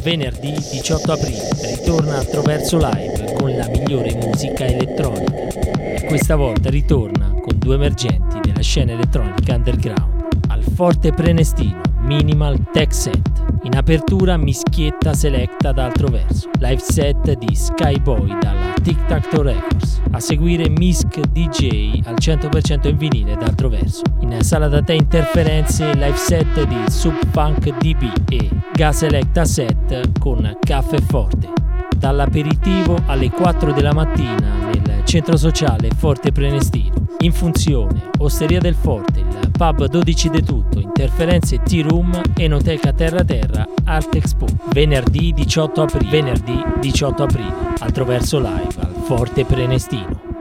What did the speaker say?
Venerdì 18 aprile ritorna Altroverso Live con la migliore musica elettronica. E questa volta ritorna con due emergenti della scena elettronica underground. Al Forte Prenestino, Minimal Tech Set. In apertura mischietta selecta da Altroverso. Live set di Skyboy dalla Tic Tac Toe Records. A seguire Misk DJ al 100% in vinile da Altroverso. In sala da te interferenze live set di Subfunk DB e Gas Selecta set con Caffè Forte. Dall'aperitivo alle 4 della mattina nel centro sociale Forte Prenestino. In funzione Osteria del Forte, il pub 12 de tutto, interferenze Tea Room, Enoteca Terra Terra, Art Expo. Venerdì 18 aprile, Altroverso Live al Forte Prenestino.